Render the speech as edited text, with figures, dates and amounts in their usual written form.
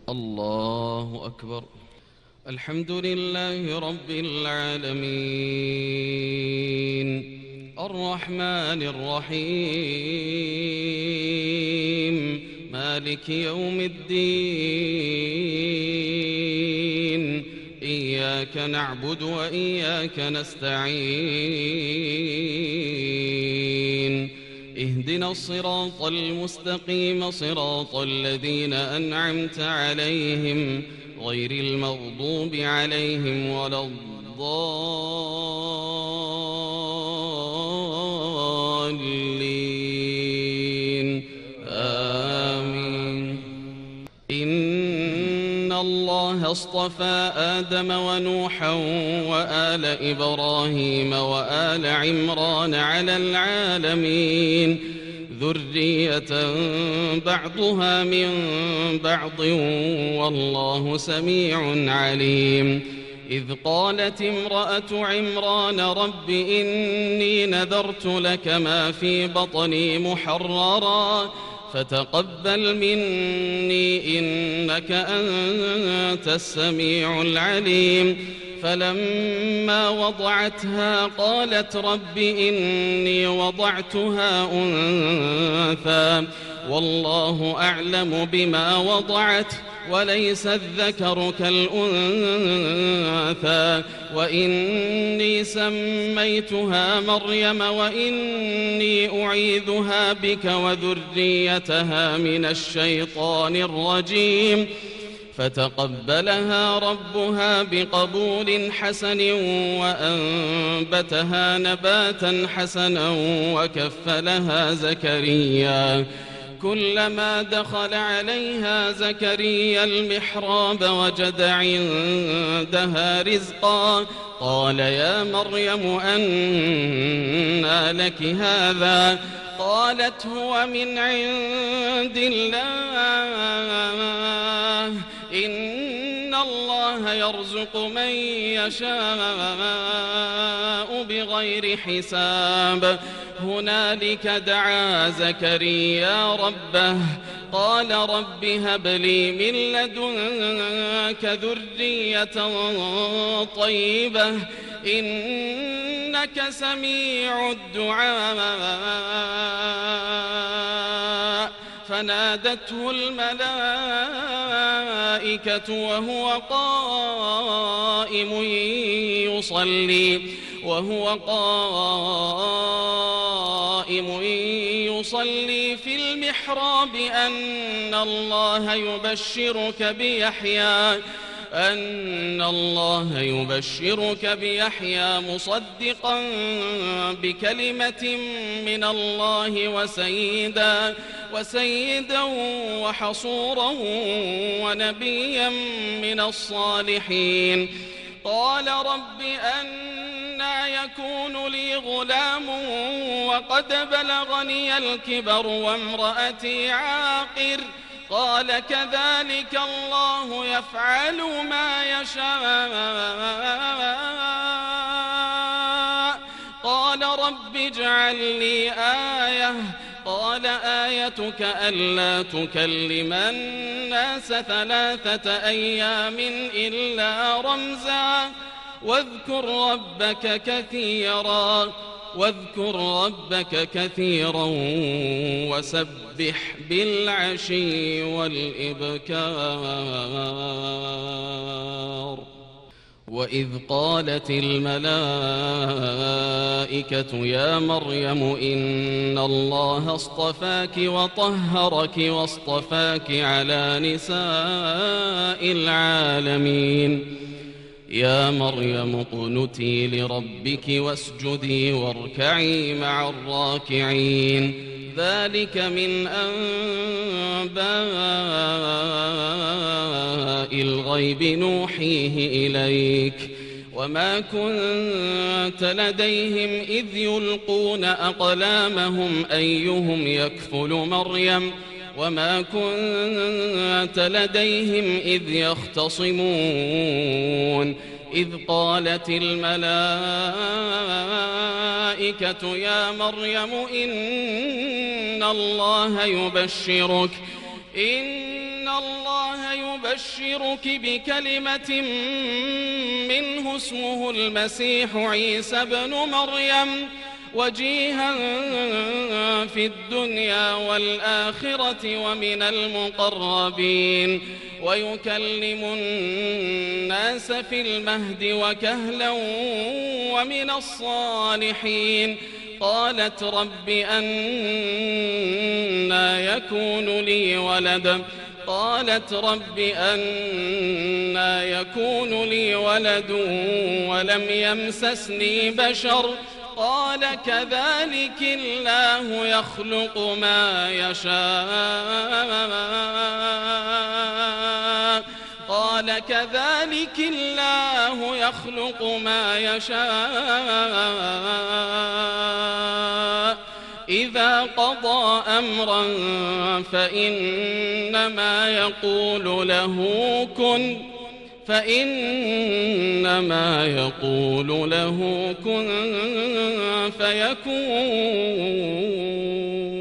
الله أكبر. الحمد لله رب العالمين الرحمن الرحيم مالك يوم الدين إياك نعبد وإياك نستعين اهدنا الصراط المستقيم صراط الذين أنعمت عليهم غير المغضوب عليهم ولا الضالين آمين. إن الله اصطفى آدم ونوحا وآل إبراهيم وآل عمران على العالمين ذرية بعضها من بعض والله سميع عليم. إذ قالت امرأة عمران رب إني نذرت لك ما في بطني محررا فتقبل مني إنك أنت السميع العليم. فلما وضعتها قالت رب إني وضعتها أنثى والله أعلم بما وضعت وليس الذكر كالأنثى وإني سميتها مريم وإني أعيذها بك وذريتها من الشيطان الرجيم. فتقبلها ربها بقبول حسن وأنبتها نباتا حسنا وكفلها زكريا. كلما دخل عليها زكريا المحراب وجد عندها رزقا قال يا مريم أنى لك هذا قالت هو من عند الله إن الله يرزق من يشاء بغير حساب. هنالك دعا زكريا ربه قال رب هب لي من لدنك ذرية طيبة إنك سميع الدعاء. فنادته الملائكة وهو قائم يصلي في المحراب أن الله يبشرك بيحيى مصدقا بكلمة من الله وسيدا وحصورا ونبيا من الصالحين. قال رب أنى يكون لي غلام وقد بلغني الكبر وامرأتي عاقر قال كذلك الله يفعل ما يشاء. قال رب اجعل لي آية قال آيتك ألا تكلم الناس 3 أيام إلا رمزا واذكر ربك كثيرا وسبح بالعشي والإبكار. وإذ قالت الملائكة يا مريم إن الله اصطفاك وطهرك واصطفاك على نساء العالمين. يا مريم اقنتي لربك واسجدي واركعي مع الراكعين. ذلك من أنباء الغيب نوحيه إليك وما كنت لديهم إذ يلقون أقلامهم أيهم يكفل مريم وما كنت لديهم إذ يختصمون. إذ قالت الملائكة يا مريم إن الله يبشرك نبشرك بكلمة منه اسمه المسيح عيسى بن مريم وجيها في الدنيا والآخرة ومن المقربين ويكلم الناس في المهد وكهلا ومن الصالحين. قالت رب أنى يكون لي ولد ولد ولم يمسسني بشر قال كذلك الله يخلق ما يشاء إذا قضى أمرا فإنما يقول له كن فيكون.